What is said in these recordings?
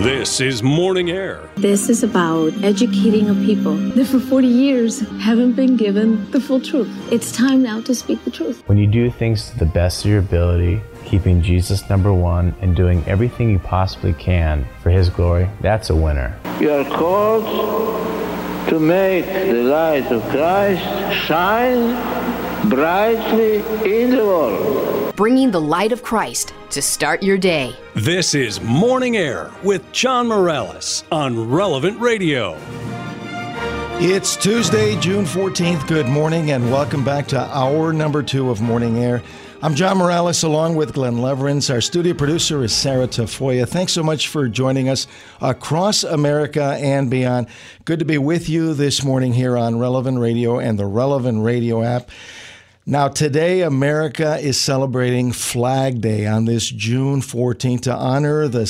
This is Morning Air. This is about educating a people that for 40 years haven't been given the full truth. It's time now to speak the truth. When you do things to the best of your ability, keeping Jesus number one and doing everything you possibly can for His glory, that's a winner. You are called to make the light of Christ shine brightly in the world. Bringing the light of Christ to start your day. This is Morning Air with John Morales on Relevant Radio. It's Tuesday, June 14th. Good morning and welcome back to hour number 2 of Morning Air. I'm John Morales along with Glenn Leverance. Our studio producer is Sarah Tafoya. Thanks so much for joining us across America and beyond. Good to be with you this morning here on Relevant Radio and the Relevant Radio app. Now, today, America is celebrating Flag Day on this June 14th to honor the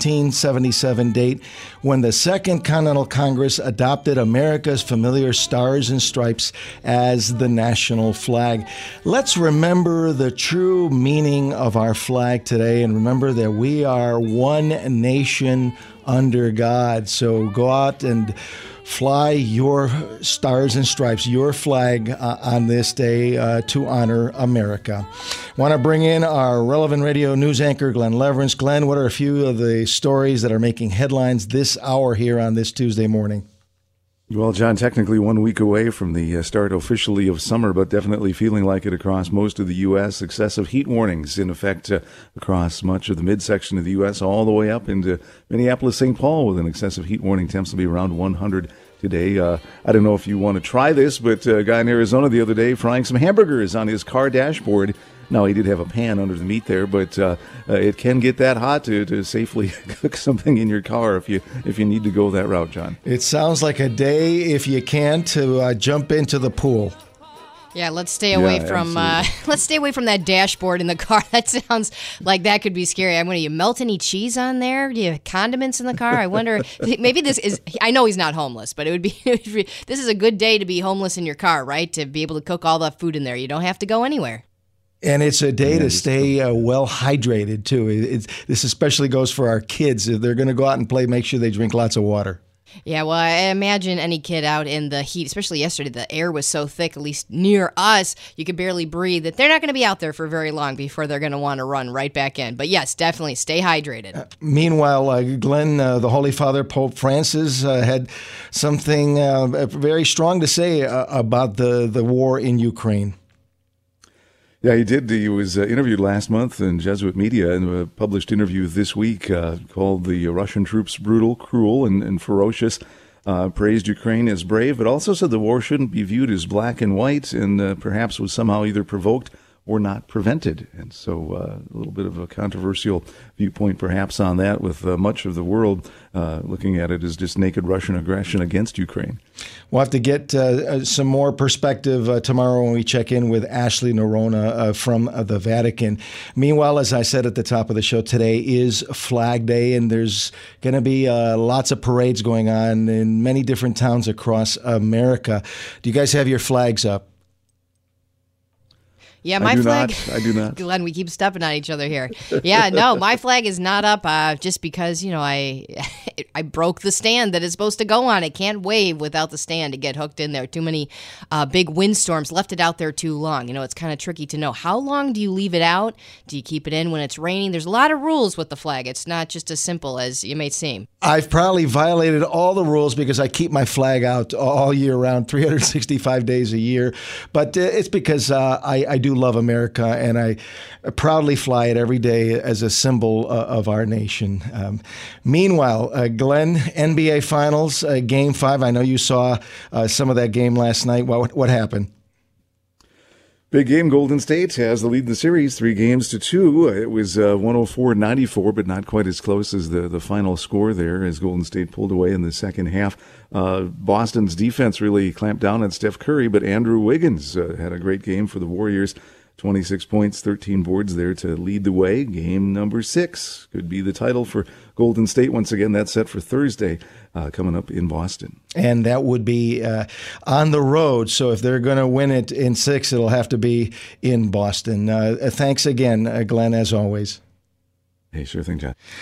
1777 date when the Second Continental Congress adopted America's familiar stars and stripes as the national flag. Let's remember the true meaning of our flag today and remember that we are one nation under God. So go out and fly your stars and stripes, your flag on this day to honor America. Want to bring in our Relevant Radio news anchor, Glenn Leverance. Glenn, what are a few of the stories that are making headlines this hour here on this Tuesday morning? Well, John, technically 1 week away from the start officially of summer, but definitely feeling like it across most of the U.S. Excessive heat warnings in effect across much of the midsection of the U.S. all the way up into Minneapolis, St. Paul with an excessive heat warning. Temps will be around 100 today. I don't know if you want to try this, but a guy in Arizona the other day frying some hamburgers on his car dashboard. Now, he did have a pan under the meat there, but it can get that hot to safely cook something in your car if you need to go that route, John. It sounds like a day, if you can, to jump into the pool. Yeah, let's stay away from that dashboard in the car. That sounds like that could be scary. I'm you melt any cheese on there? Do you have condiments in the car? I wonder. Maybe this is. I know he's not homeless, but it would be. This is a good day to be homeless in your car, right? To be able to cook all that food in there. You don't have to go anywhere. And it's a day to stay well hydrated, too. This especially goes for our kids. If they're going to go out and play, make sure they drink lots of water. Yeah, well, I imagine any kid out in the heat, especially yesterday, the air was so thick, at least near us, you could barely breathe, that they're not going to be out there for very long before they're going to want to run right back in. But yes, definitely stay hydrated. Meanwhile, Glenn, the Holy Father, Pope Francis, had something very strong to say about the war in Ukraine. Yeah, he did. He was interviewed last month in Jesuit media in a published interview this week called The Russian Troops Brutal, Cruel, and Ferocious. Praised Ukraine as brave, but also said the war shouldn't be viewed as black and white and perhaps was somehow either provoked or not prevented. And so a little bit of a controversial viewpoint perhaps on that, with much of the world looking at it as just naked Russian aggression against Ukraine. We'll have to get some more perspective tomorrow when we check in with Ashley Nerona from the Vatican. Meanwhile, as I said at the top of the show, today is Flag Day, and there's going to be lots of parades going on in many different towns across America. Do you guys have your flags up? Yeah, my flag. I do not. Glenn, we keep stepping on each other here. Yeah, no, my flag is not up just because, I broke the stand that it's supposed to go on. It can't wave without the stand to get hooked in there. Too many big windstorms left it out there too long. It's kind of tricky to know. How long do you leave it out? Do you keep it in when it's raining? There's a lot of rules with the flag. It's not just as simple as you may seem. I've probably violated all the rules because I keep my flag out all year round, 365 days a year. But it's because I do love America, and I proudly fly it every day as a symbol of our nation. Meanwhile, Glenn, NBA Finals, Game 5. I know you saw some of that game last night. What happened? Big game. Golden State has the lead in the series, 3-2. It was 104-94, but not quite as close as the final score there, as Golden State pulled away in the second half. Boston's defense really clamped down on Steph Curry, but Andrew Wiggins had a great game for the Warriors. 26 points, 13 boards there to lead the way. Game number 6 could be the title for Golden State. Once again, that's set for Thursday, coming up in Boston. And that would be on the road. So if they're going to win it in 6, it'll have to be in Boston. Thanks again, Glenn, as always. Hey, sure thing, John.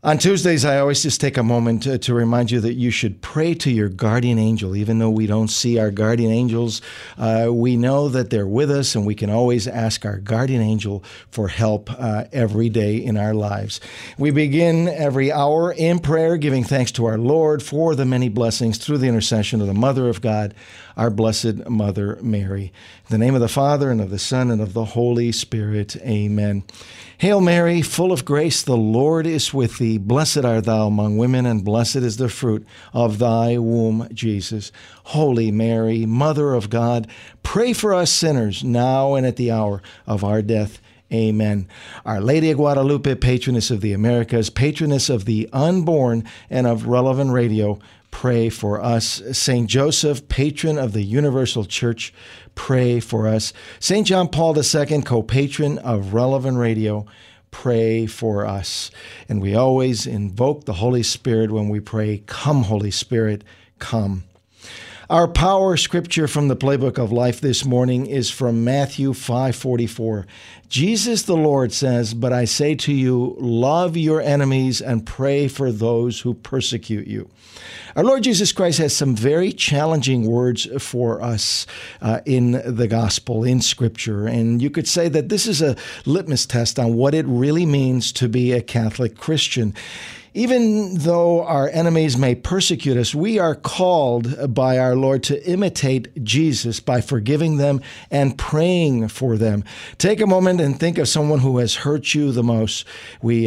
On Tuesdays, I always just take a moment to remind you that you should pray to your guardian angel. Even though we don't see our guardian angels, we know that they're with us, and we can always ask our guardian angel for help every day in our lives. We begin every hour in prayer, giving thanks to our Lord for the many blessings through the intercession of the Mother of God, our Blessed Mother Mary. In the name of the Father, and of the Son, and of the Holy Spirit. Amen. Hail Mary, full of grace, the Lord is with thee. Blessed art thou among women, and blessed is the fruit of thy womb, Jesus. Holy Mary, Mother of God, pray for us sinners, now and at the hour of our death. Amen. Our Lady of Guadalupe, patroness of the Americas, patroness of the unborn and of Relevant Radio, pray for us. St. Joseph, patron of the Universal Church, pray for us. St. John Paul II, co-patron of Relevant Radio, pray for us. And we always invoke the Holy Spirit when we pray, "Come, Holy Spirit, come." Our power scripture from the Playbook of Life this morning is from Matthew 5:44. Jesus the Lord says, "But I say to you, love your enemies and pray for those who persecute you." Our Lord Jesus Christ has some very challenging words for us in the gospel, in Scripture. And you could say that this is a litmus test on what it really means to be a Catholic Christian. Even though our enemies may persecute us, we are called by our Lord to imitate Jesus by forgiving them and praying for them. Take a moment and think of someone who has hurt you the most. We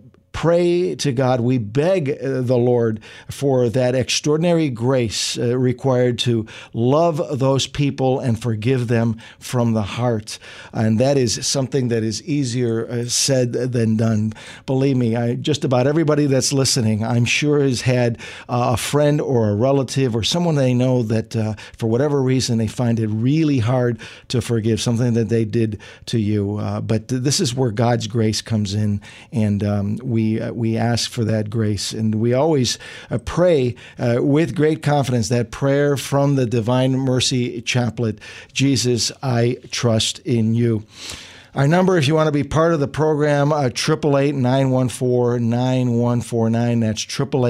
pray to God. We beg the Lord for that extraordinary grace required to love those people and forgive them from the heart. And that is something that is easier said than done. Believe me, just about everybody that's listening, I'm sure has had a friend or a relative or someone they know that for whatever reason they find it really hard to forgive something that they did to you. But this is where God's grace comes in, and we ask for that grace. And we always pray with great confidence that prayer from the Divine Mercy Chaplet, Jesus, I trust in you. Our number, if you want to be part of the program, 888-914-9149. That's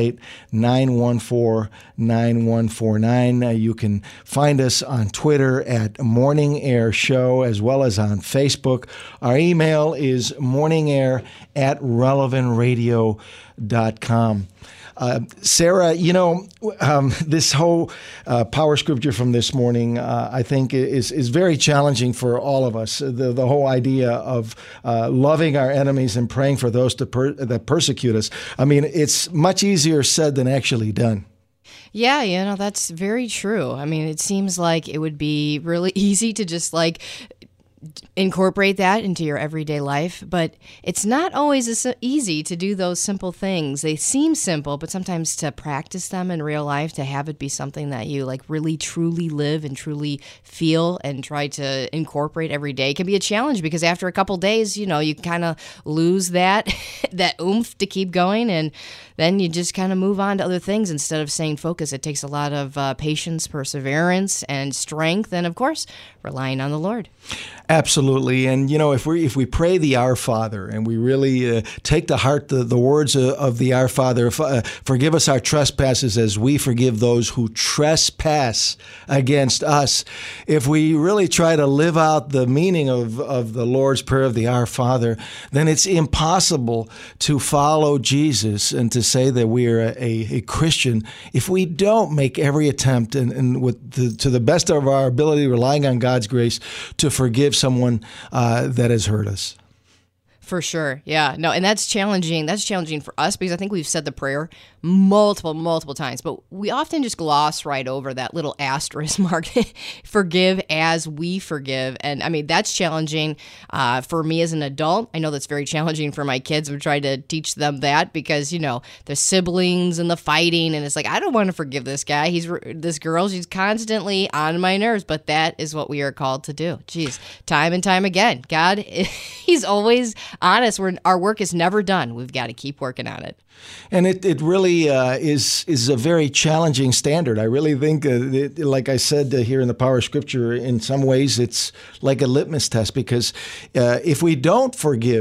888-914-9149. You can find us on Twitter at Morning Air Show, as well as on Facebook. Our email is morningair@relevantradio.com. Sarah, this whole power scripture from this morning, I think, is very challenging for all of us. The whole idea of loving our enemies and praying for those that persecute us. I mean, it's much easier said than actually done. Yeah, that's very true. I mean, it seems like it would be really easy to just incorporate that into your everyday life, but it's not always as easy to do those simple things. They seem simple, but sometimes to practice them in real life, to have it be something that you really truly live and truly feel and try to incorporate every day can be a challenge, because after a couple days, you kind of lose that oomph to keep going, and then you just kind of move on to other things instead of staying focused. It takes a lot of patience, perseverance, and strength, and of course, relying on the Lord. Absolutely. And, if we pray the Our Father and we really take to heart the words of the Our Father, forgive us our trespasses as we forgive those who trespass against us. If we really try to live out the meaning of the Lord's Prayer of the Our Father, then it's impossible to follow Jesus and to say that we are a Christian if we don't make every attempt and to the best of our ability, relying on God's grace, to forgive someone that has hurt us. For sure. Yeah. No, and that's challenging. That's challenging for us because I think we've said the prayer multiple times, but we often just gloss right over that little asterisk mark, forgive as we forgive. And I mean, that's challenging for me as an adult. I know that's very challenging for my kids. I'm trying to teach them that because, the siblings and the fighting, and it's I don't want to forgive this guy. This girl, she's constantly on my nerves, but that is what we are called to do. Jeez, time and time again. God, he's always honest. Our work is never done. We've got to keep working on it. And it really is a very challenging standard. I really think, like I said here in the Power of Scripture, in some ways it's like a litmus test, because if we don't forgive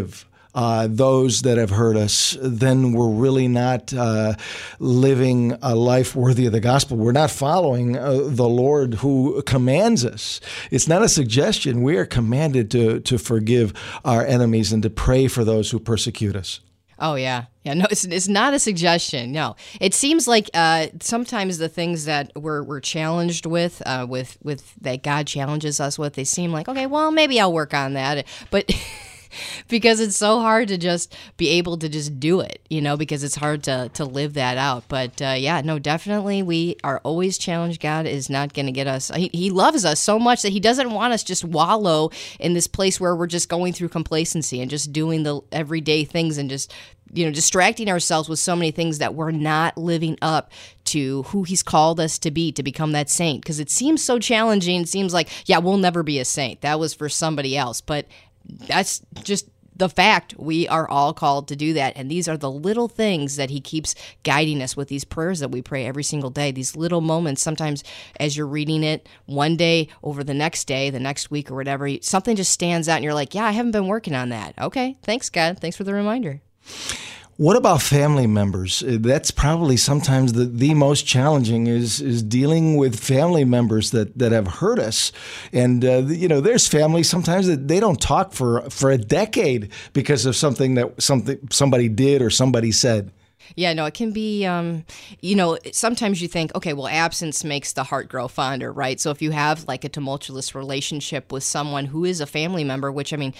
those that have hurt us, then we're really not living a life worthy of the gospel. We're not following the Lord who commands us. It's not a suggestion. We are commanded to forgive our enemies and to pray for those who persecute us. Oh, yeah. Yeah, no, it's not a suggestion. No, it seems like sometimes the things that we're challenged with that God challenges us with, they seem like, okay, well, maybe I'll work on that. But because it's so hard to just be able to just do it, because it's hard to live that out. But yeah, no, definitely we are always challenged. God is not going to get us. He loves us so much that he doesn't want us just wallow in this place where we're just going through complacency and just doing the everyday things and just distracting ourselves with so many things that we're not living up to who he's called us to become that saint. Because it seems so challenging. It seems like, yeah, we'll never be a saint. That was for somebody else. But that's just the fact. We are all called to do that. And these are the little things that he keeps guiding us with, these prayers that we pray every single day, these little moments. Sometimes as you're reading it one day over the next day, the next week or whatever, something just stands out and you're like, yeah, I haven't been working on that. Okay, thanks, God. Thanks for the reminder. What about family members? That's probably sometimes the most challenging is dealing with family members that have hurt us. And, there's families sometimes that they don't talk for a decade because of something somebody did or somebody said. Yeah, no, it can be, sometimes you think, okay, well, absence makes the heart grow fonder, right? So if you have like a tumultuous relationship with someone who is a family member, which, and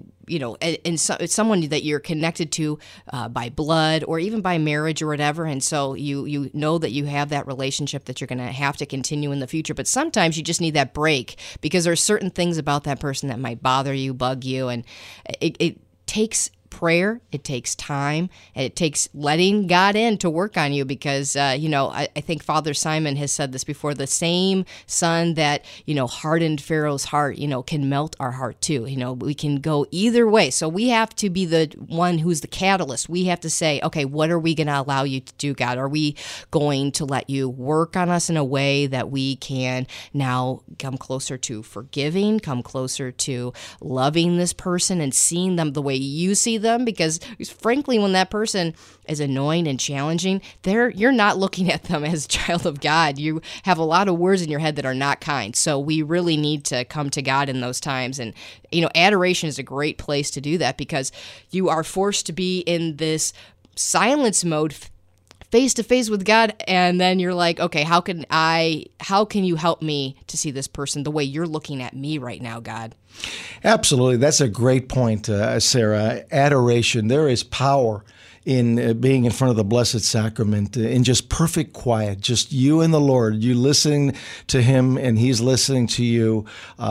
it's someone that you're connected to by blood or even by marriage or whatever, and so you know that you have that relationship that you're going to have to continue in the future, but sometimes you just need that break because there's certain things about that person that might bother you, bug you, and it takes prayer, it takes time, and it takes letting God in to work on you because, I think Father Simon has said this before, the same sun that, hardened Pharaoh's heart, can melt our heart too. We can go either way. So we have to be the one who's the catalyst. We have to say, okay, what are we going to allow you to do, God? Are we going to let you work on us in a way that we can now come closer to forgiving, come closer to loving this person and seeing them the way you see them? Because frankly, when that person is annoying and challenging, you're not looking at them as a child of God. You have a lot of words in your head that are not kind. So we really need to come to God in those times. And, adoration is a great place to do that because you are forced to be in this silence mode face to face with God, and then you're like, okay, how can you help me to see this person the way you're looking at me right now, God? Absolutely. That's a great point, Sarah. Adoration, there is power in being in front of the Blessed Sacrament in just perfect quiet, just you and the Lord, you listening to him and he's listening to you.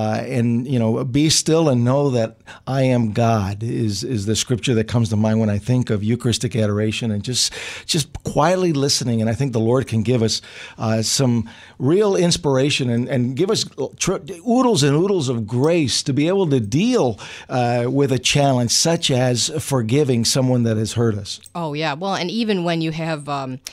And be still and know that I am God is the scripture that comes to mind when I think of Eucharistic adoration and just quietly listening. And I think the Lord can give us some real inspiration and give us oodles and oodles of grace to be able to deal with a challenge such as forgiving someone that has hurt us. Oh yeah, well, and even when you have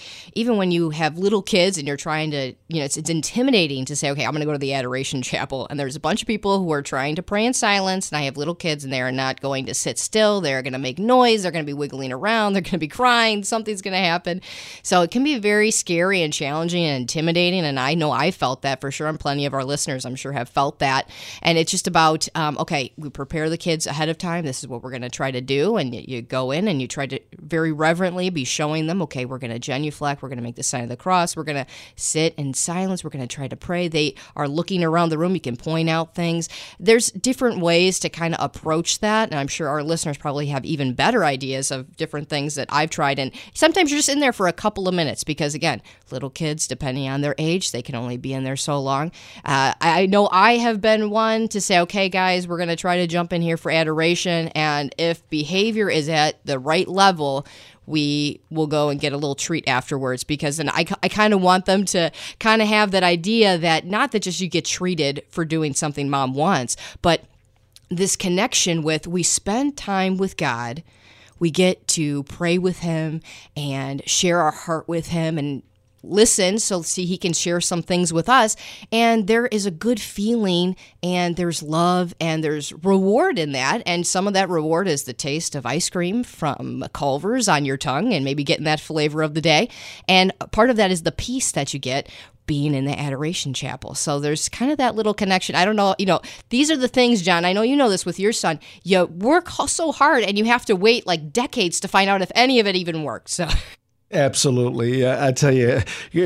little kids and you're trying to, it's intimidating to say, okay, I'm going to go to the Adoration Chapel, and there's a bunch of people who are trying to pray in silence, and I have little kids, and they are not going to sit still. They're going to make noise. They're going to be wiggling around. They're going to be crying. Something's going to happen. So it can be very scary and challenging and intimidating, and I know I felt that for sure, and plenty of our listeners, I'm sure, have felt that. And it's just about, okay, we prepare the kids ahead of time. This is what we're going to try to do, and you go in and you try to very reverently be showing them, okay, we're going to genuflect, we're going to make the sign of the cross, we're going to sit in silence, we're going to try to pray. They are looking around the room, you can point out things. There's different ways to kind of approach that, and I'm sure our listeners probably have even better ideas of different things that I've tried, and sometimes you're just in there for a couple of minutes because, again, little kids, depending on their age, they can only be in there so long. I know I have been one to say, okay, guys, we're going to try to jump in here for adoration, and if behavior is at the right level, we will go and get a little treat afterwards because then I kind of want them to kind of have that idea that not that just you get treated for doing something mom wants, but this connection with we spend time with God, we get to pray with him and share our heart with him and listen, so see he can share some things with us. And there is a good feeling, and there's love, and there's reward in that. And some of that reward is the taste of ice cream from Culver's on your tongue, and maybe getting that flavor of the day. And part of that is the peace that you get being in the Adoration Chapel. So there's kind of that little connection. I don't know, these are the things, John, I know you know this with your son. You work so hard and you have to wait like decades to find out if any of it even works. So Absolutely. I tell you,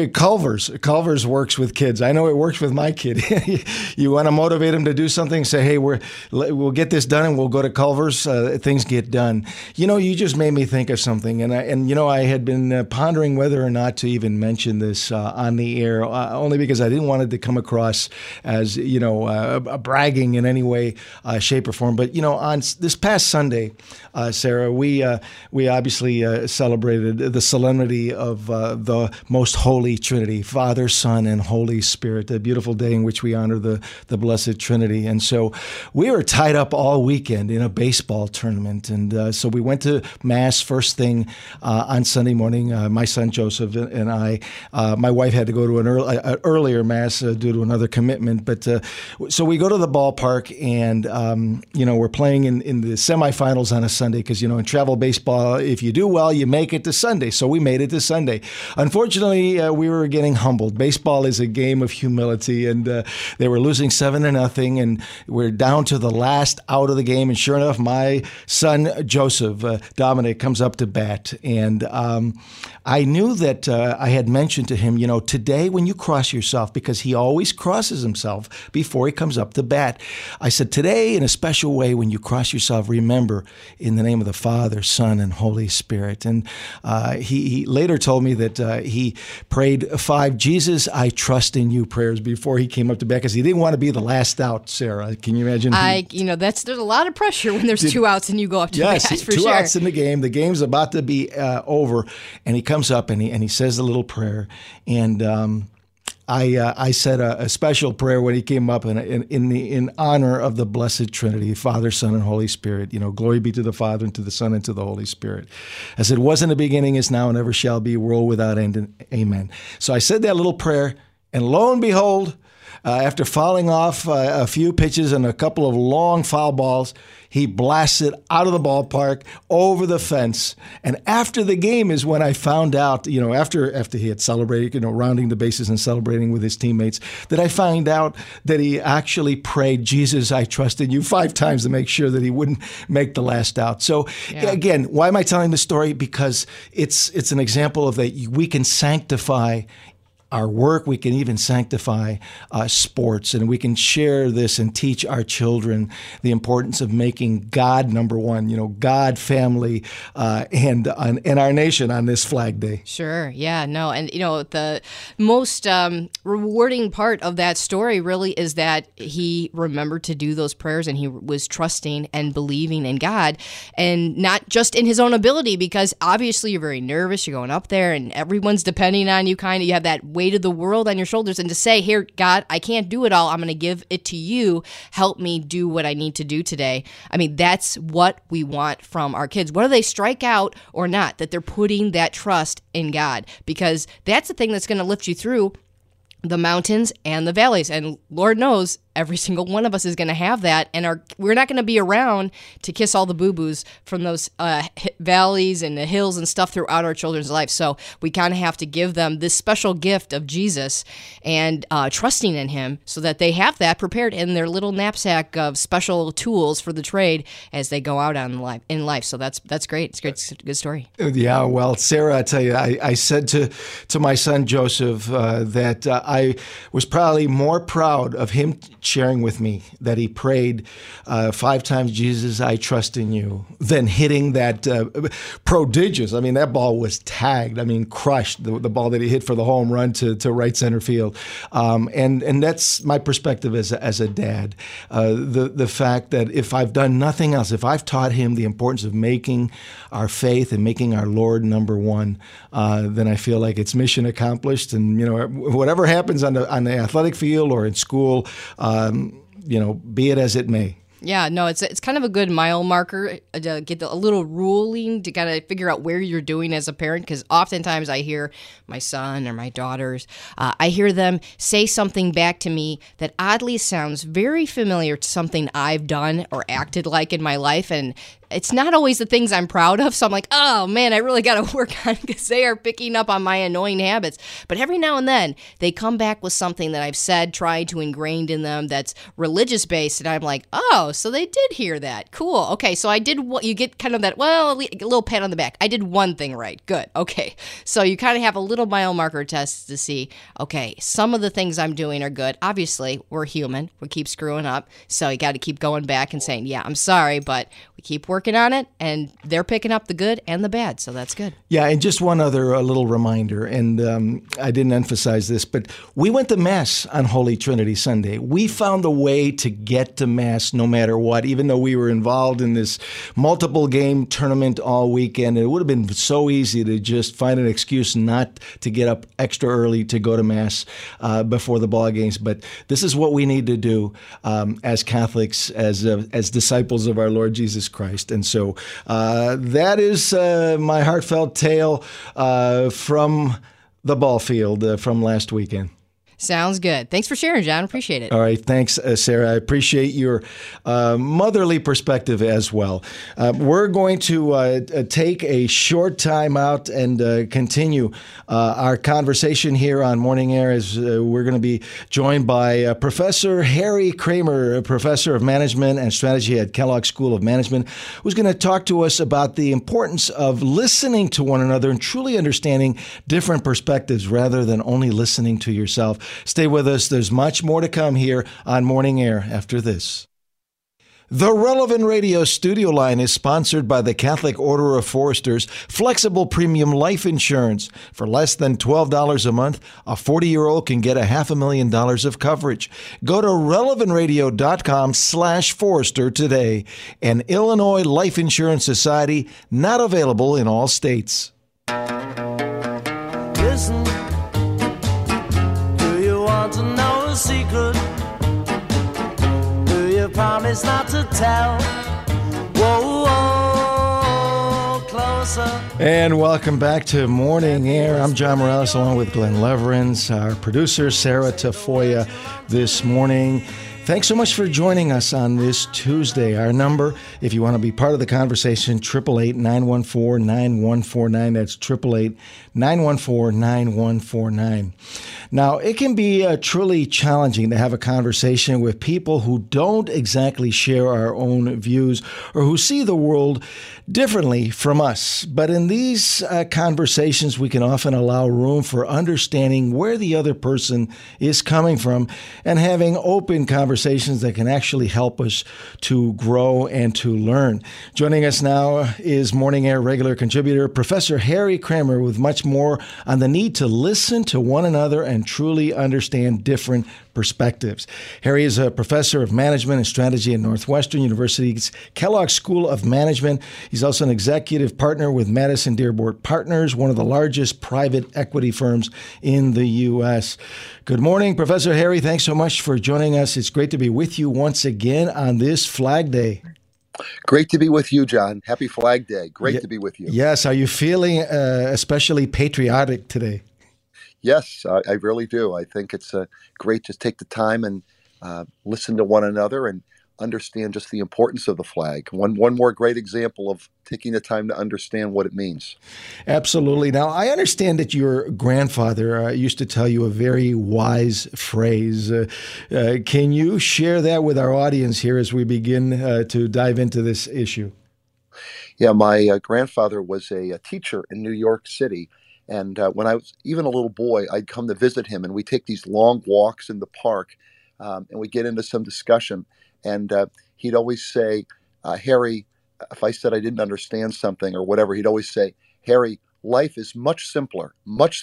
Culver's works with kids. I know it works with my kid. You want to motivate him to do something, say, hey, we'll get this done and we'll go to Culver's. Things get done. You just made me think of something. And I had been pondering whether or not to even mention this on the air, only because I didn't want it to come across as, bragging in any way, shape, or form. But, on this past Sunday, Sarah, we obviously celebrated the solemnity of the most holy Trinity, Father, Son, and Holy Spirit, a beautiful day in which we honor the Blessed Trinity. And so we were tied up all weekend in a baseball tournament. And so we went to Mass first thing on Sunday morning. My son Joseph and I, my wife had to go to an earlier Mass due to another commitment. But so we go to the ballpark and, we're playing in the semifinals on a Sunday because, in travel baseball, if you do well, you make it to Sunday. So we made it to Sunday. Unfortunately, we were getting humbled. Baseball is a game of humility, and they were losing 7-0, and we're down to the last out of the game. And sure enough, my son Joseph, Dominic, comes up to bat, and I knew that I had mentioned to him, today when you cross yourself, because he always crosses himself before he comes up to bat, I said, today in a special way, when you cross yourself, remember in the name of the Father, Son, and Holy Spirit. And he later told me that he prayed 5 Jesus, I trust in you prayers before he came up to bat because he didn't want to be the last out, Sarah. Can you imagine? There's a lot of pressure when there's 2 outs and you go up to bat, for sure. 2 outs in the game. The game's about to be over, and he comes up and he says a little prayer. And I said a special prayer when he came up in honor of the Blessed Trinity, Father, Son, and Holy Spirit. Glory be to the Father, and to the Son, and to the Holy Spirit. As it was in the beginning, is now, and ever shall be, world without end. Amen. So I said that little prayer, and lo and behold, after fouling off a few pitches and a couple of long foul balls, he blasted out of the ballpark over the fence. And after the game is when I found out, after he had celebrated, rounding the bases and celebrating with his teammates, that I found out that he actually prayed, Jesus, I trust in you 5 times to make sure that he wouldn't make the last out. So again, why am I telling this story? Because it's an example of that we can sanctify our work, we can even sanctify sports, and we can share this and teach our children the importance of making God number one, God, family, and our nation on this Flag Day. Sure, yeah, no, and the most rewarding part of that story really is that he remembered to do those prayers, and he was trusting and believing in God, and not just in his own ability, because obviously you're very nervous, you're going up there, and everyone's depending on you, you have that weight of the world on your shoulders, and to say, here, God, I can't do it all. I'm going to give it to you. Help me do what I need to do today. I mean, that's what we want from our kids. Whether they strike out or not, that they're putting that trust in God, because that's the thing that's going to lift you through the mountains and the valleys. And Lord knows every single one of us is going to have that, and we're not going to be around to kiss all the boo-boos from those valleys and the hills and stuff throughout our children's life. So we kind of have to give them this special gift of Jesus and trusting in him so that they have that prepared in their little knapsack of special tools for the trade as they go out in life. So that's great. It's great. It's a good story. Yeah, well, Sarah, I tell you, I said to my son Joseph that I was probably more proud of him sharing with me that he prayed 5 times, Jesus, I trust in you, than hitting that prodigious, that ball was tagged, crushed, the ball that he hit for the home run to right center field. And that's my perspective as a dad. The fact that if I've done nothing else, if I've taught him the importance of making our faith and making our Lord number one, then I feel like it's mission accomplished. And, whatever happens on the athletic field or in school, be it as it may. Yeah, no, it's kind of a good mile marker to get a little ruling to kind of figure out where you're doing as a parent, because oftentimes I hear my son or my daughters, I hear them say something back to me that oddly sounds very familiar to something I've done or acted like in my life, and it's not always the things I'm proud of, so I'm like, oh man, I really got to work on it because they are picking up on my annoying habits. But every now and then, they come back with something that I've said, trying to ingrain in them that's religious-based, and I'm like, oh, so they did hear that. Cool. Okay, so I did what you get kind of that, well, a little pat on the back. I did one thing right. Good. Okay. So you kind of have a little mile marker test to see, okay, some of the things I'm doing are good. Obviously, we're human. We keep screwing up, so you got to keep going back and saying, yeah, I'm sorry, but we keep working on it, and they're picking up the good and the bad, so that's good. Yeah, and just one other little reminder, and I didn't emphasize this, but we went to Mass on Holy Trinity Sunday. We found a way to get to Mass no matter what, even though we were involved in this multiple game tournament all weekend. It would have been so easy to just find an excuse not to get up extra early to go to Mass before the ball games, but this is what we need to do as Catholics, as disciples of our Lord Jesus Christ. And so that is my heartfelt tale from the ball field from last weekend. Sounds good. Thanks for sharing, John. Appreciate it. All right. Thanks, Sarah. I appreciate your motherly perspective as well. We're going to take a short time out and continue our conversation here on Morning Air, as we're going to be joined by Professor Harry Kramer, a professor of management and strategy at Kellogg School of Management, who's going to talk to us about the importance of listening to one another and truly understanding different perspectives rather than only listening to yourself. Stay with us. There's much more to come here on Morning Air after this. The Relevant Radio studio line is sponsored by the Catholic Order of Foresters Flexible Premium Life Insurance. For less than $12 a month, a 40-year-old can get $500,000 of coverage. Go to relevantradio.com/Forester today. An Illinois Life Insurance Society, not available in all states. Listen. To know a secret, do you promise not to tell? Whoa, whoa, closer. And welcome back to Morning Air. I'm John Morales along with Glenn Leverins, our producer Sarah Tafoya this morning. Thanks so much for joining us on this Tuesday. Our number, if you want to be part of the conversation, 888-914-9149. That's 888-914-9149. Now, it can be truly challenging to have a conversation with people who don't exactly share our own views or who see the world differently from us. But in these conversations, we can often allow room for understanding where the other person is coming from and having open conversations that can actually help us to grow and to learn. Joining us now is Morning Air regular contributor, Professor Harry Kramer, with much more on the need to listen to one another and truly understand different perspectives. Harry is a professor of management and strategy at Northwestern University's Kellogg School of Management. He's also an executive partner with Madison Dearborn Partners, one of the largest private equity firms in the U.S. Good morning, Professor Harry. Thanks so much for joining us. It's great to be with you once again on this Flag Day. Great to be with you, John. Happy Flag Day. Great to be with you. Yes. Are you feeling especially patriotic today? Yes, I really do. I think it's great to take the time and listen to one another and understand just the importance of the flag. One more great example of taking the time to understand what it means. Absolutely. Now, I understand that your grandfather used to tell you a very wise phrase. Can you share that with our audience here as we begin to dive into this issue? Yeah, my grandfather was a teacher in New York City. And when I was even a little boy, I'd come to visit him, and we'd take these long walks in the park, and we'd get into some discussion. And he'd always say, Harry, if I said I didn't understand something or whatever, he'd always say, Harry, life is much simpler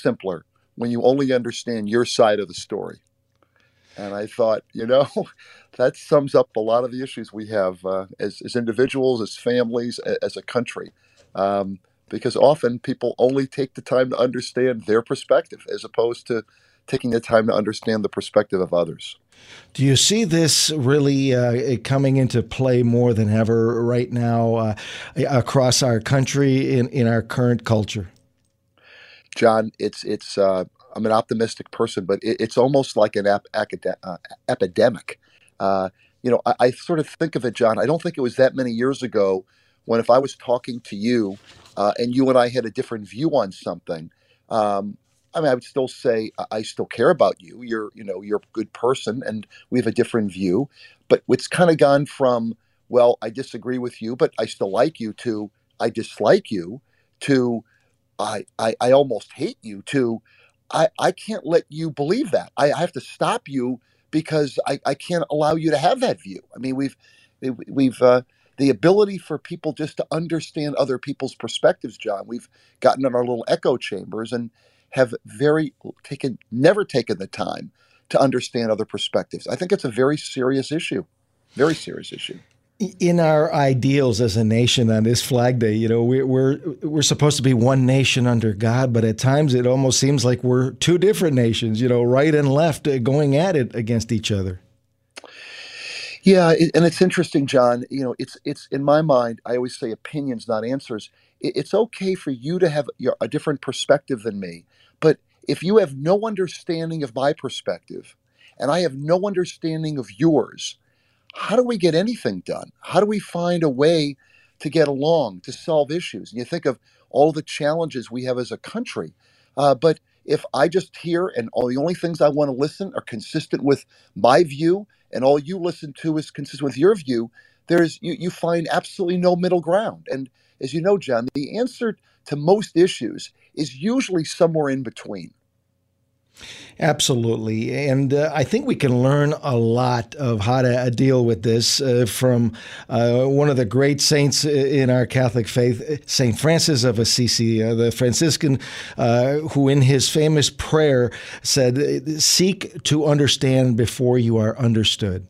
when you only understand your side of the story. And I thought, that sums up a lot of the issues we have as individuals, as families, as a country. Because often people only take the time to understand their perspective as opposed to taking the time to understand the perspective of others. Do you see this really coming into play more than ever right now across our country in our current culture? John, I'm an optimistic person, but it's almost like an epidemic. I sort of think of it, John. I don't think it was that many years ago when if I was talking to you and you and I had a different view on something. I would still say I still care about you. You're a good person, and we have a different view. But it's kind of gone from, well, I disagree with you, but I still like you, to I dislike you, to I almost hate you, to I can't let you believe that. I have to stop you because I can't allow you to have that view. I mean, we've the ability for people just to understand other people's perspectives, John. We've gotten in our little echo chambers and have never taken the time to understand other perspectives. I think it's a very serious issue. Very serious issue. In our ideals as a nation on this Flag Day, we're supposed to be one nation under God, but at times it almost seems like we're two different nations, right and left, going at it against each other. Yeah, and it's interesting, John. It's in my mind, I always say opinions, not answers. It's okay for you to have a different perspective than me, but if you have no understanding of my perspective, and I have no understanding of yours, how do we get anything done? How do we find a way to get along, to solve issues? And you think of all the challenges we have as a country, but if I just hear and all the only things I want to listen are consistent with my view, and all you listen to is consistent with your view, you find absolutely no middle ground. And as you know, John, the answer to most issues is usually somewhere in between. Absolutely. And I think we can learn a lot of how to deal with this from one of the great saints in our Catholic faith, St. Francis of Assisi, the Franciscan, who in his famous prayer said, "Seek to understand before you are understood."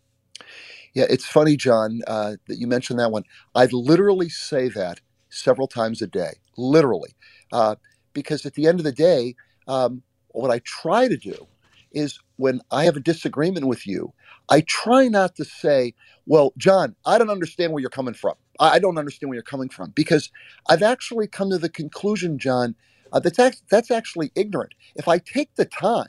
Yeah, it's funny, John, that you mentioned that one. I literally say that several times a day, literally, because at the end of the day, what I try to do is when I have a disagreement with you, I try not to say, well, John, I don't understand where you're coming from. I don't understand where you're coming from, because I've actually come to the conclusion, John, that's actually ignorant. If I take the time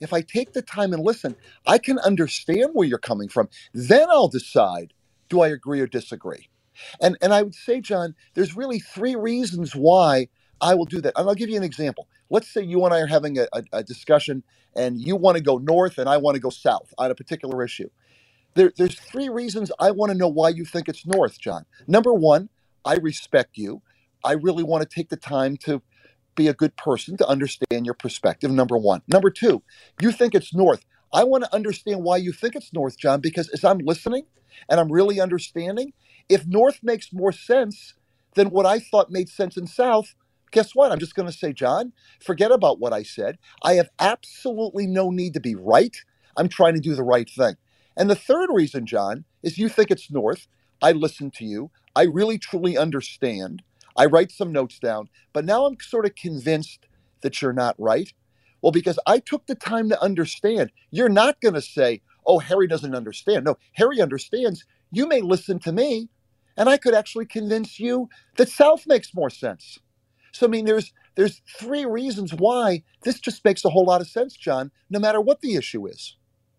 and listen, I can understand where you're coming from. Then I'll decide, do I agree or disagree? And I would say, John, there's really three reasons why I will do that. And I'll give you an example. Let's say you and I are having a discussion and you want to go north and I want to go south on a particular issue. There's three reasons I want to know why you think it's north, John. Number one, I respect you. I really want to take the time to be a good person to understand your perspective, number one. Number two, you think it's north. I want to understand why you think it's north, John, because as I'm listening and I'm really understanding, if north makes more sense than what I thought made sense in south, guess what? I'm just going to say, John, forget about what I said. I have absolutely no need to be right. I'm trying to do the right thing. And the third reason, John, is you think it's north. I listen to you. I really, truly understand. I write some notes down. But now I'm sort of convinced that you're not right. Well, because I took the time to understand. You're not going to say, oh, Harry doesn't understand. No, Harry understands. You may listen to me, and I could actually convince you that south makes more sense. So, I mean, there's three reasons why this just makes a whole lot of sense, John, no matter what the issue is.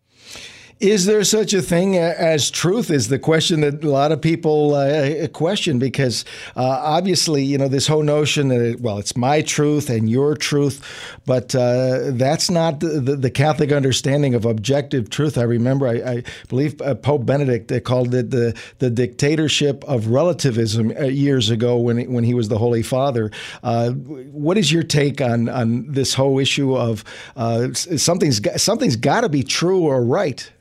Is there such a thing as truth is the question that a lot of people question, because obviously, this whole notion that, well, it's my truth and your truth, but that's not the Catholic understanding of objective truth. I remember, I believe Pope Benedict called it the dictatorship of relativism years ago when he was the Holy Father. What is your take on this whole issue of something's got to be true or right?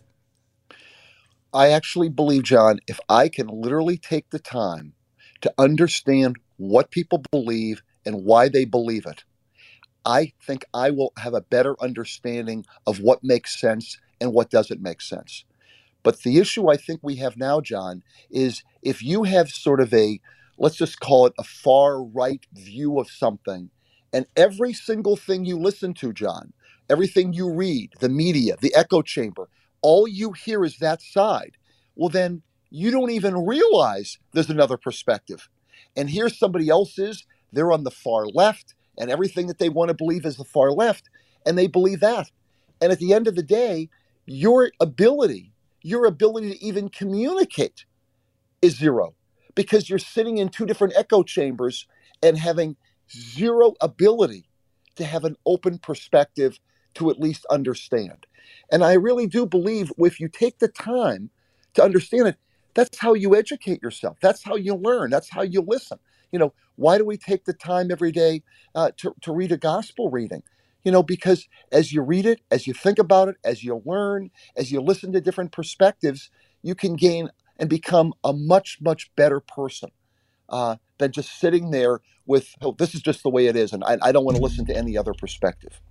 I actually believe, John, if I can literally take the time to understand what people believe and why they believe it, I think I will have a better understanding of what makes sense and what doesn't make sense. But the issue I think we have now, John, is if you have sort of let's just call it a far right view of something, and every single thing you listen to, John, everything you read, the media, the echo chamber, all you hear is that side, well, then you don't even realize there's another perspective. And here somebody else is, they're on the far left, and everything that they want to believe is the far left, and they believe that. And at the end of the day, your ability to even communicate is zero, because you're sitting in two different echo chambers and having zero ability to have an open perspective to at least understand. And I really do believe if you take the time to understand it, that's how you educate yourself. That's how you learn. That's how you listen. Why do we take the time every day to read a gospel reading? Because as you read it, as you think about it, as you learn, as you listen to different perspectives, you can gain and become a much, much better person than just sitting there with, oh, this is just the way it is, and I don't want to listen to any other perspective.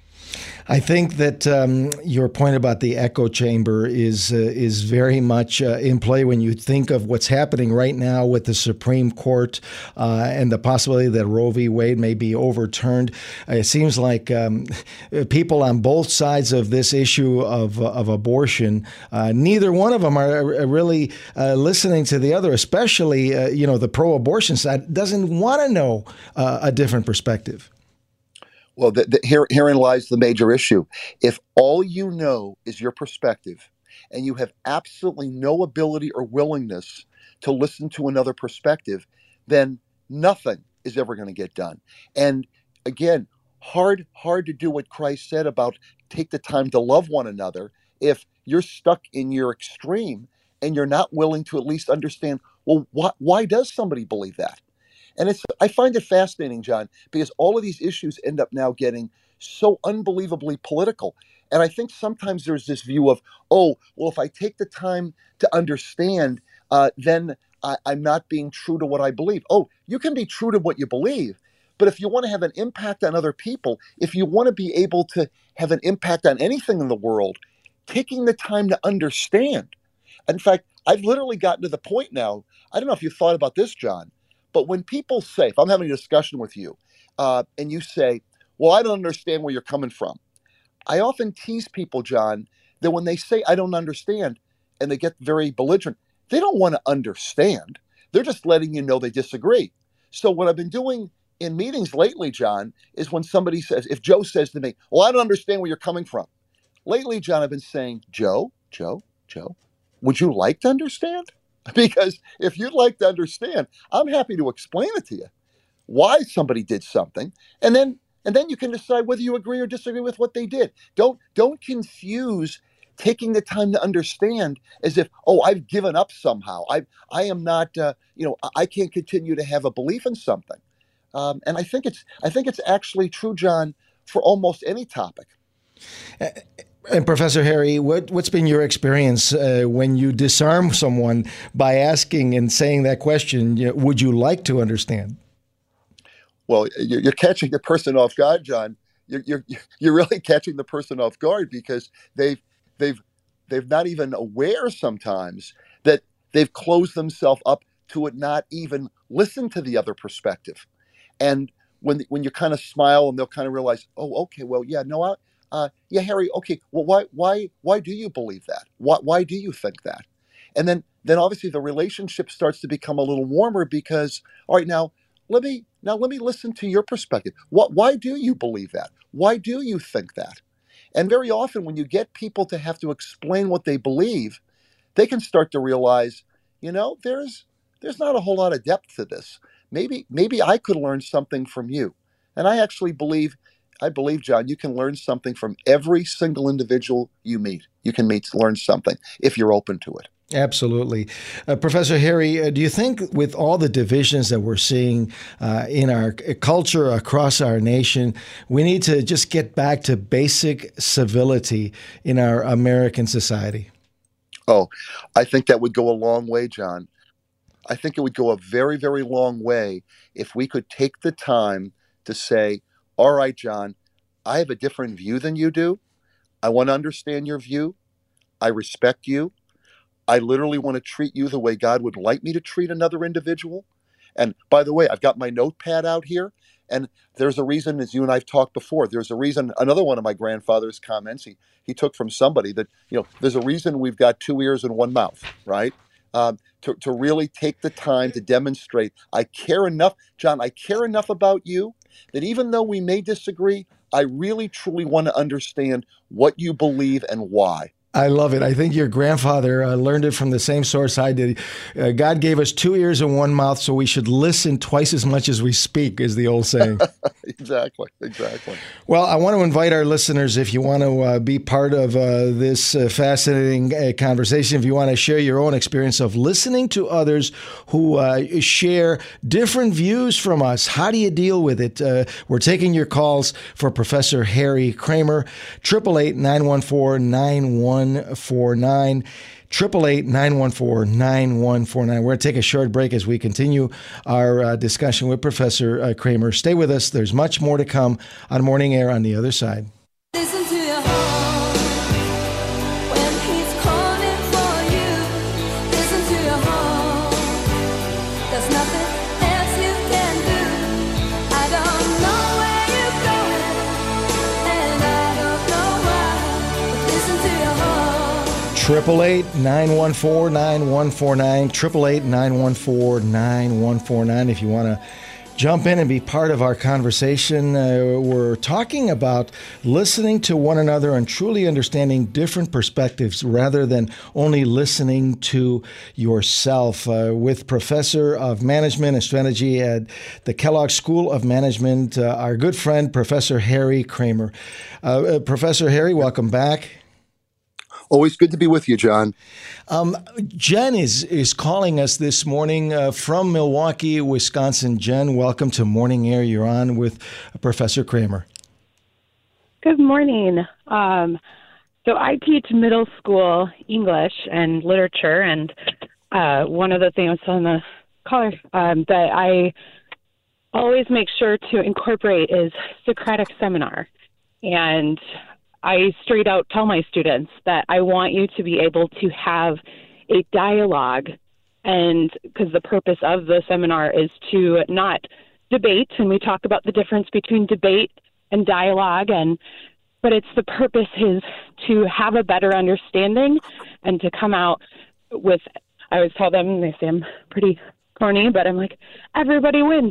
I think that your point about the echo chamber is very much in play when you think of what's happening right now with the Supreme Court and the possibility that Roe v. Wade may be overturned. It seems like people on both sides of this issue of abortion, neither one of them are really listening to the other, especially the pro-abortion side doesn't want to know a different perspective. Well, herein lies the major issue. If all you know is your perspective and you have absolutely no ability or willingness to listen to another perspective, then nothing is ever going to get done. And again, hard to do what Christ said about take the time to love one another if you're stuck in your extreme and you're not willing to at least understand, well, why does somebody believe that? And I find it fascinating, John, because all of these issues end up now getting so unbelievably political. And I think sometimes there's this view of, oh, well, if I take the time to understand, then I'm not being true to what I believe. Oh, you can be true to what you believe. But if you want to have an impact on other people, if you want to be able to have an impact on anything in the world, taking the time to understand. In fact, I've literally gotten to the point now, I don't know if you thought about this, John, but when people say, if I'm having a discussion with you, and you say, well, I don't understand where you're coming from. I often tease people, John, that when they say, I don't understand, and they get very belligerent, they don't want to understand. They're just letting you know they disagree. So what I've been doing in meetings lately, John, is when somebody says, if Joe says to me, well, I don't understand where you're coming from. Lately, John, I've been saying, Joe, would you like to understand? Because if you'd like to understand, I'm happy to explain it to you, why somebody did something, and then you can decide whether you agree or disagree with what they did. Don't confuse taking the time to understand as if, oh, I've given up somehow. I am not, I can't continue to have a belief in something. And I think it's actually true, John, for almost any topic. And Professor Harry, what's been your experience when you disarm someone by asking and saying that question, would you like to understand? Well, you're catching the person off guard, John. You're really catching the person off guard because they've not even aware sometimes that they've closed themselves up to it, not even listen to the other perspective. And when you kind of smile and they'll kind of realize, oh, okay, well, yeah, no, yeah, Harry, okay, well, why do you believe that? Why do you think that? And then obviously the relationship starts to become a little warmer because, all right, now let me listen to your perspective. Why do you believe that? Why do you think that? And very often when you get people to have to explain what they believe, they can start to realize, there's not a whole lot of depth to this. Maybe I could learn something from you. And I believe, John, you can learn something from every single individual you meet. You can learn something if you're open to it. Absolutely. Professor Harry, do you think with all the divisions that we're seeing in our culture across our nation, we need to just get back to basic civility in our American society? Oh, I think that would go a long way, John. I think it would go a very, very long way if we could take the time to say, all right, John, I have a different view than you do. I want to understand your view. I respect you. I literally want to treat you the way God would like me to treat another individual. And by the way, I've got my notepad out here, and there's a reason, as you and I've talked before, there's a reason. Another one of my grandfather's comments he took from somebody that, there's a reason we've got two ears and one mouth, right? To really take the time to demonstrate, I care enough, John, I care enough about you that even though we may disagree, I really truly want to understand what you believe and why. I love it. I think your grandfather learned it from the same source I did. God gave us two ears and one mouth, so we should listen twice as much as we speak, is the old saying. Exactly. Well, I want to invite our listeners, if you want to be part of this fascinating conversation, if you want to share your own experience of listening to others who share different views from us. How do you deal with it? We're taking your calls for Professor Harry Kramer, 888-914-9149. 888-914-9149. We're going to take a short break as we continue our discussion with Professor Kramer. Stay with us. There's much more to come on Morning Air on the other side. Listen to your heart when he's calling for you. Listen to your heart. There's nothing else you can do. I don't know where you're going, and I don't know why. But listen to your heart. 888-914-9149. 888-914-9149. If you want to jump in and be part of our conversation, we're talking about listening to one another and truly understanding different perspectives rather than only listening to yourself. With Professor of Management and Strategy at the Kellogg School of Management, our good friend, Professor Harry Kramer. Professor Harry, welcome back. Always good to be with you, John. Jen is calling us this morning from Milwaukee, Wisconsin. Jen, welcome to Morning Air. You're on with Professor Kramer. Good morning. So I teach middle school English and literature, and one of the things on the caller that I always make sure to incorporate is Socratic seminar. And I straight out tell my students that I want you to be able to have a dialogue, and because the purpose of the seminar is to not debate, and we talk about the difference between debate and dialogue, but it's the purpose is to have a better understanding and to come out with, I always tell them, they say I'm pretty corny, but I'm like, everybody wins.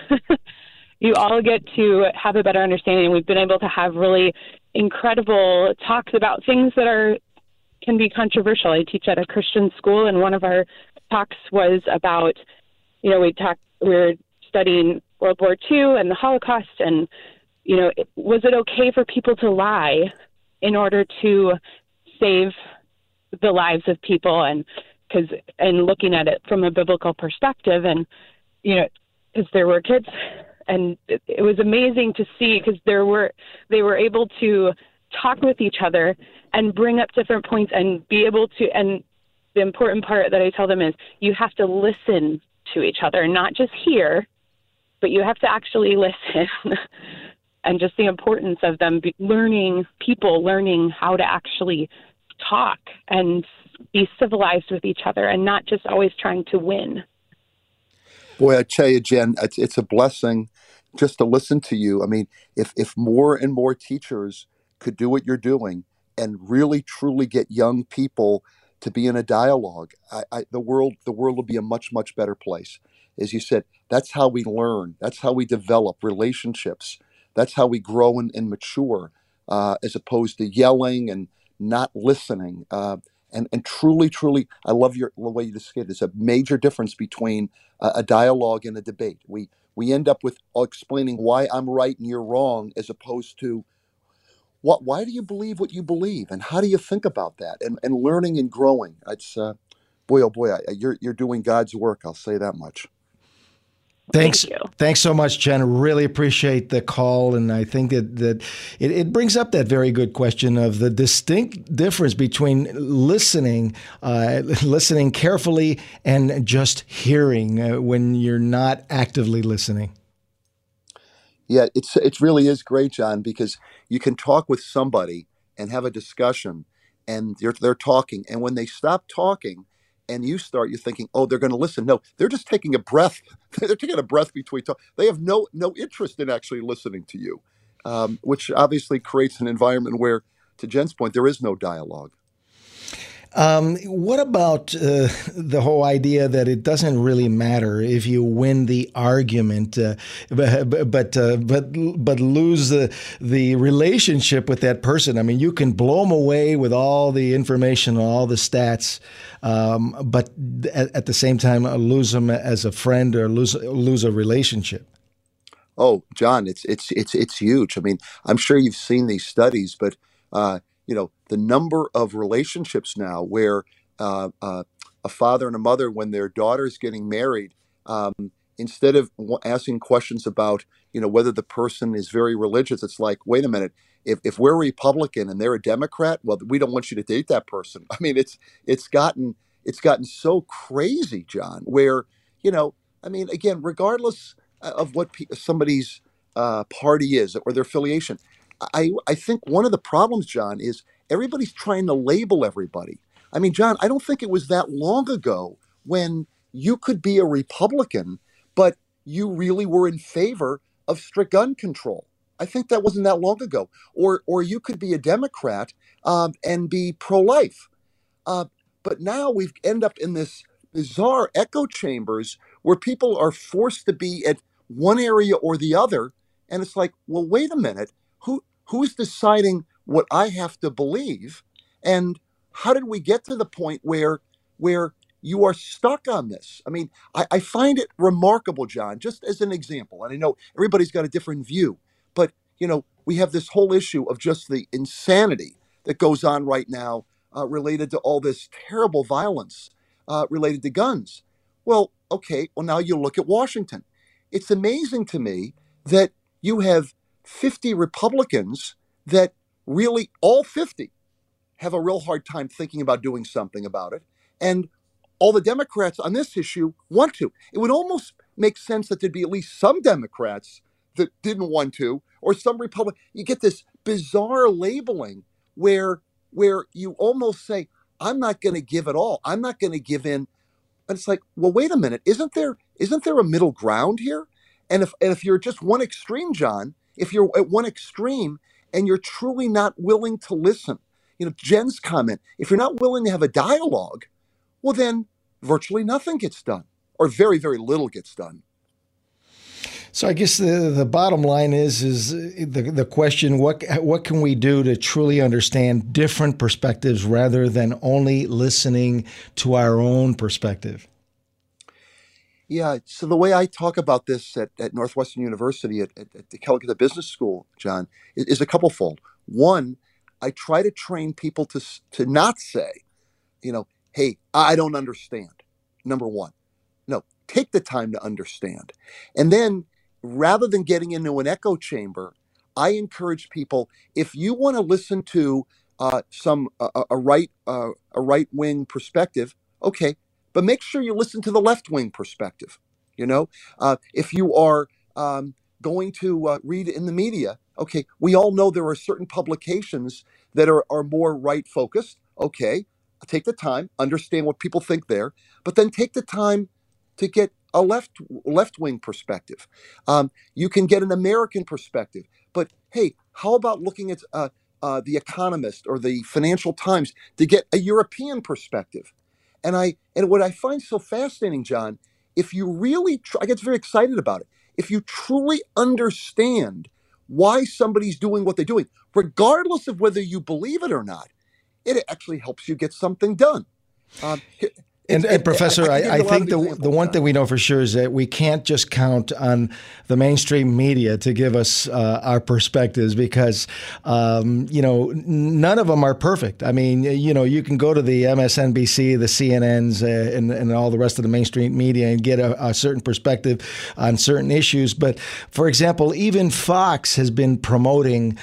You all get to have a better understanding. We've been able to have really incredible talks about things that can be controversial. I teach at a Christian school, and one of our talks was about, we were studying World War II and the Holocaust, and, was it okay for people to lie in order to save the lives of people? And looking at it from a biblical perspective, and, because there were kids. And it was amazing to see because they were able to talk with each other and bring up different points and be able to. And the important part that I tell them is you have to listen to each other, not just hear, but you have to actually listen. And just the importance of them learning how to actually talk and be civilized with each other and not just always trying to win. Boy, I tell you, Jen, it's a blessing just to listen to you. I mean, if more and more teachers could do what you're doing and really, truly get young people to be in a dialogue, the world will be a much, much better place. As you said, that's how we learn. That's how we develop relationships. That's how we grow and mature, as opposed to yelling and not listening. And truly, truly, I love the way you described it. There's a major difference between a dialogue and a debate. We end up with explaining why I'm right and you're wrong, as opposed to why do you believe what you believe, and how do you think about that, and learning and growing. It's boy, oh boy, you're doing God's work. I'll say that much. Thanks so much, Jen. Really appreciate the call, and I think that it brings up that very good question of the distinct difference between listening carefully and just hearing when you're not actively listening. Yeah, it really is great, John, because you can talk with somebody and have a discussion, and they're talking, and when they stop talking, and you're thinking, oh, they're going to listen. No, they're just taking a breath. They're taking a breath between talk. They have no interest in actually listening to you, which obviously creates an environment where, to Jen's point, there is no dialogue. What about the whole idea that it doesn't really matter if you win the argument, but lose the relationship with that person? I mean, you can blow them away with all the information, all the stats, but at the same time lose them as a friend or lose a relationship. Oh, John, it's huge. I mean, I'm sure you've seen these studies, but the number of relationships now where a father and a mother, when their daughter's getting married, instead of asking questions about, whether the person is very religious, it's like, wait a minute, if we're Republican and they're a Democrat, well, we don't want you to date that person. I mean, it's gotten so crazy, John, where, again, regardless of what somebody's party is or their affiliation, I think one of the problems, John, is everybody's trying to label everybody. I mean, John, I don't think it was that long ago when you could be a Republican, but you really were in favor of strict gun control. I think that wasn't that long ago. Or you could be a Democrat and be pro-life. But now we've end up in this bizarre echo chambers where people are forced to be at one area or the other. And it's like, well, wait a minute. Who's deciding what I have to believe? And how did we get to the point where you are stuck on this? I mean, I find it remarkable, John, just as an example. And I know everybody's got a different view, but, we have this whole issue of just the insanity that goes on right now related to all this terrible violence related to guns. Well, okay, now you look at Washington. It's amazing to me that you have 50 Republicans that really all 50 have a real hard time thinking about doing something about it. And all the Democrats on this issue want to. It would almost make sense that there'd be at least some Democrats that didn't want to, or some Republicans. You get this bizarre labeling where you almost say, I'm not going to give it all. I'm not going to give in. And it's like, well, wait a minute. Isn't there a middle ground here? And if you're just one extreme, John, if you're at one extreme and you're truly not willing to listen, Jen's comment, if you're not willing to have a dialogue, well, then virtually nothing gets done, or very, very little gets done. So I guess the bottom line is the question, what can we do to truly understand different perspectives rather than only listening to our own perspective? Yeah, so the way I talk about this at Northwestern University, at the Calcutta Business School, John, is a couplefold. One, I try to train people to not say, hey, I don't understand, number one. No, take the time to understand. And then rather than getting into an echo chamber, I encourage people, if you want to listen to a right-wing perspective, okay, but make sure you listen to the left-wing perspective. If you are going to read in the media, okay, we all know there are certain publications that are more right-focused. Okay, take the time, understand what people think there, but then take the time to get a left-wing perspective. You can get an American perspective, but hey, how about looking at The Economist or the Financial Times to get a European perspective? And what I find so fascinating, John, if you really, I get very excited about it. If you truly understand why somebody's doing what they're doing, regardless of whether you believe it or not, it actually helps you get something done. And Professor, I think the one thing we know for sure is that we can't just count on the mainstream media to give us our perspectives because, none of them are perfect. I mean, you can go to the MSNBC, the CNNs, and all the rest of the mainstream media and get a certain perspective on certain issues. But, for example, even Fox has been promoting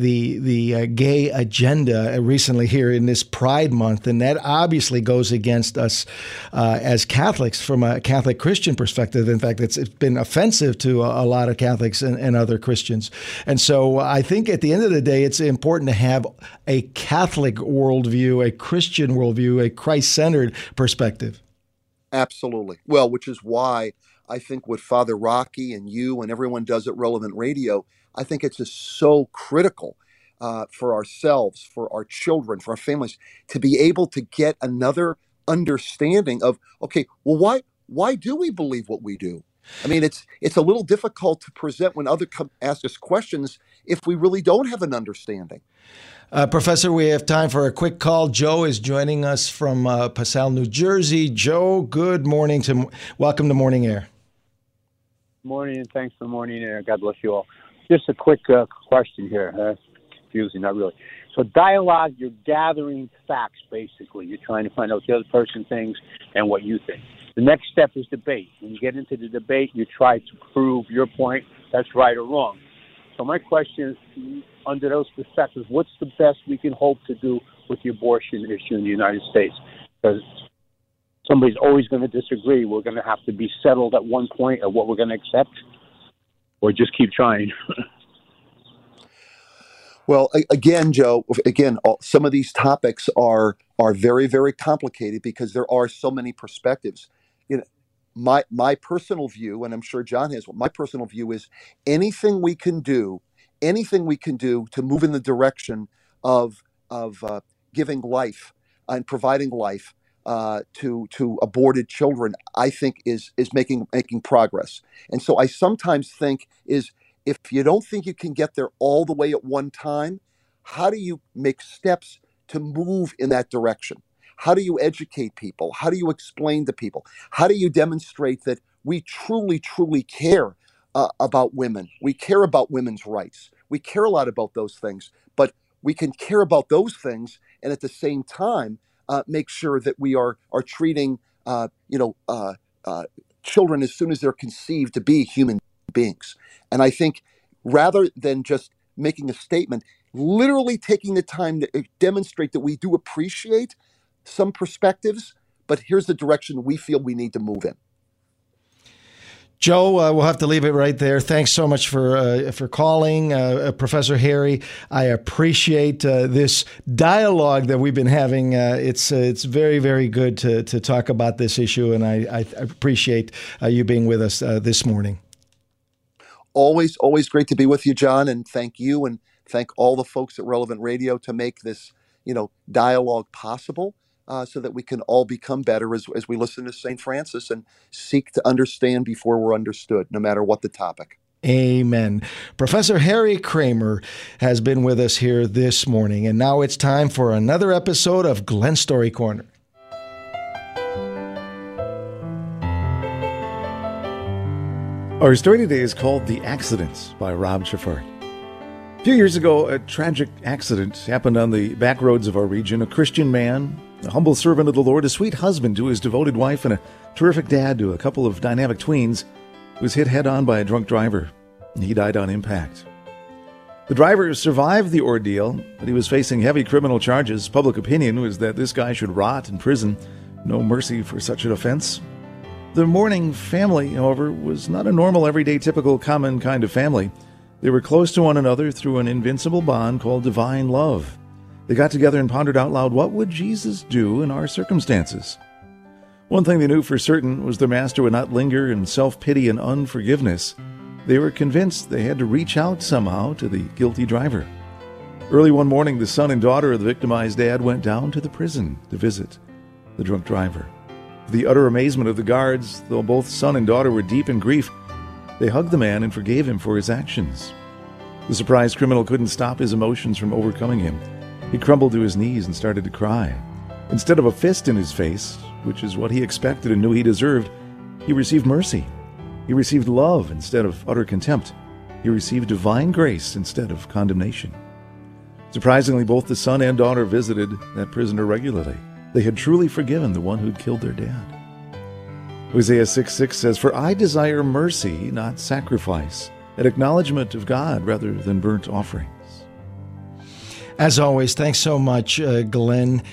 the gay agenda recently here in this Pride Month, and that obviously goes against against us as Catholics from a Catholic Christian perspective. In fact, it's been offensive to a lot of Catholics and other Christians. And so I think at the end of the day, it's important to have a Catholic worldview, a Christian worldview, a Christ-centered perspective. Absolutely. Well, which is why I think what Father Rocky and you and everyone does at Relevant Radio, I think it's just so critical for ourselves, for our children, for our families, to be able to get another understanding of, okay, well, why do we believe what we do? I mean, it's a little difficult to present when others ask us questions if we really don't have an understanding. Professor, we have time for a quick call. Joe is joining us from Passaic, New Jersey. Joe, good morning. Welcome to Morning Air. Morning, and thanks for Morning Air. God bless you all. Just a quick question here. Confusing, not really. So dialogue, you're gathering facts, basically. You're trying to find out what the other person thinks and what you think. The next step is debate. When you get into the debate, you try to prove your point, that's right or wrong. So my question is, under those perspectives, what's the best we can hope to do with the abortion issue in the United States? Because somebody's always going to disagree. We're going to have to be settled at one point of what we're going to accept, or just keep trying. Well, again, Joe, some of these topics are very, very complicated because there are so many perspectives. You know, my personal view, and I'm sure John has one, my personal view is anything we can do to move in the direction of giving life and providing life to aborted children, I think is making progress. And so I sometimes think is, if you don't think you can get there all the way at one time, how do you make steps to move in that direction? How do you educate people? How do you explain to people? How do you demonstrate that we truly, truly care about women? We care about women's rights. We care a lot about those things, but we can care about those things and at the same time make sure that we are treating children as soon as they're conceived to be human beings. And I think rather than just making a statement, literally taking the time to demonstrate that we do appreciate some perspectives, but here's the direction we feel we need to move in. Joe, we'll have to leave it right there. Thanks so much for calling, Professor Harry. I appreciate this dialogue that we've been having. It's very, very good to talk about this issue, and I appreciate you being with us this morning. Always great to be with you, John, and thank you and thank all the folks at Relevant Radio to make this, dialogue possible, so that we can all become better as we listen to St. Francis and seek to understand before we're understood, no matter what the topic. Amen. Professor Harry Kramer has been with us here this morning, and now it's time for another episode of Glenn Story Corner. Our story today is called The Accident by Rob Chaffart. A few years ago, a tragic accident happened on the back roads of our region. A Christian man, a humble servant of the Lord, a sweet husband to his devoted wife, and a terrific dad to a couple of dynamic tweens, was hit head-on by a drunk driver. He died on impact. The driver survived the ordeal, but he was facing heavy criminal charges. Public opinion was that this guy should rot in prison. No mercy for such an offense. The mourning family, however, was not a normal, everyday, typical, common kind of family. They were close to one another through an invincible bond called divine love. They got together and pondered out loud, what would Jesus do in our circumstances? One thing they knew for certain was their master would not linger in self-pity and unforgiveness. They were convinced they had to reach out somehow to the guilty driver. Early one morning, the son and daughter of the victimized dad went down to the prison to visit the drunk driver. To the utter amazement of the guards, though both son and daughter were deep in grief, they hugged the man and forgave him for his actions. The surprised criminal couldn't stop his emotions from overcoming him. He crumbled to his knees and started to cry. Instead of a fist in his face, which is what he expected and knew he deserved, he received mercy. He received love instead of utter contempt. He received divine grace instead of condemnation. Surprisingly, both the son and daughter visited that prisoner regularly. They had truly forgiven the one who'd killed their dad. Hosea 6:6 says, "For I desire mercy, not sacrifice, an acknowledgement of God rather than burnt offerings." As always, thanks so much, Glenn.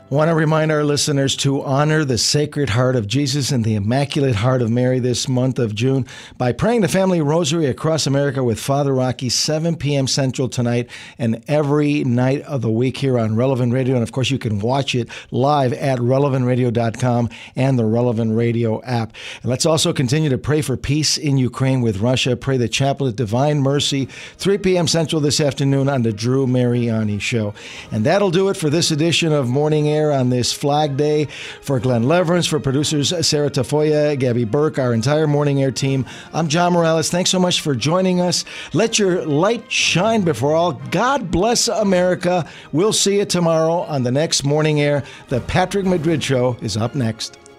I want to remind our listeners to honor the Sacred Heart of Jesus and the Immaculate Heart of Mary this month of June by praying the Family Rosary across America with Father Rocky, 7 p.m. Central tonight and every night of the week here on Relevant Radio. And, of course, you can watch it live at relevantradio.com and the Relevant Radio app. And let's also continue to pray for peace in Ukraine with Russia. Pray the Chaplet Divine Mercy, 3 p.m. Central this afternoon on the Drew Mariani Show. And that'll do it for this edition of Morning Air on this Flag Day. For Glenn Leverance, for producers Sarah Tafoya, Gabby Burke, our entire Morning Air team, I'm John Morales. Thanks so much for joining us. Let your light shine before all. God bless America. We'll see you tomorrow on the next Morning Air. The Patrick Madrid Show is up next.